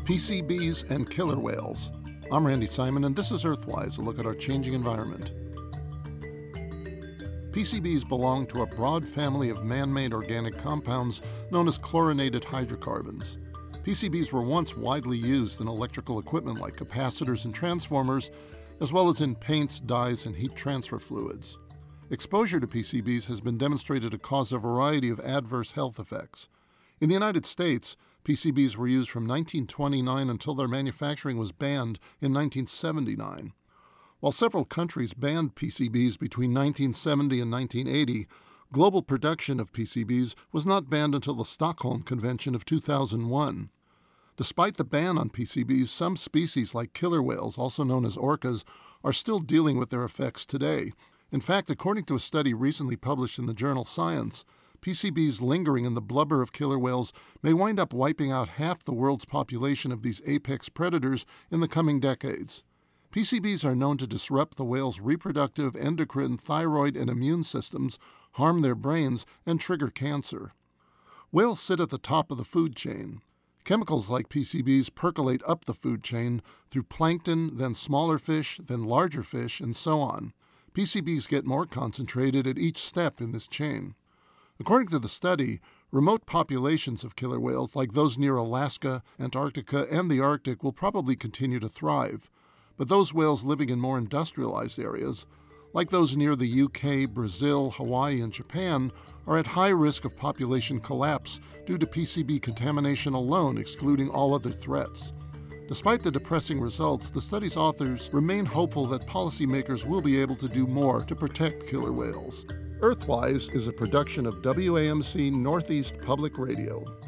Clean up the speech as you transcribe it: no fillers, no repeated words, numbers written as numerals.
PCBs and killer whales. I'm Randy Simon, and this is Earthwise, a look at our changing environment. PCBs belong to a broad family of man-made organic compounds known as chlorinated hydrocarbons. PCBs were once widely used in electrical equipment like capacitors and transformers, as well as in paints, dyes, and heat transfer fluids. Exposure to PCBs has been demonstrated to cause a variety of adverse health effects. In the United States, PCBs were used from 1929 until their manufacturing was banned in 1979. While several countries banned PCBs between 1970 and 1980, global production of PCBs was not banned until the Stockholm Convention of 2001. Despite the ban on PCBs, some species like killer whales, also known as orcas, are still dealing with their effects today. In fact, according to a study recently published in the journal Science, PCBs lingering in the blubber of killer whales may wind up wiping out half the world's population of these apex predators in the coming decades. PCBs are known to disrupt the whale's reproductive, endocrine, thyroid, and immune systems, harm their brains, and trigger cancer. Whales sit at the top of the food chain. Chemicals like PCBs percolate up the food chain through plankton, then smaller fish, then larger fish, and so on. PCBs get more concentrated at each step in this chain. According to the study, remote populations of killer whales like those near Alaska, Antarctica, and the Arctic will probably continue to thrive. But those whales living in more industrialized areas, like those near the UK, Brazil, Hawaii, and Japan, are at high risk of population collapse due to PCB contamination alone, excluding all other threats. Despite the depressing results, the study's authors remain hopeful that policymakers will be able to do more to protect killer whales. Earthwise is a production of WAMC Northeast Public Radio.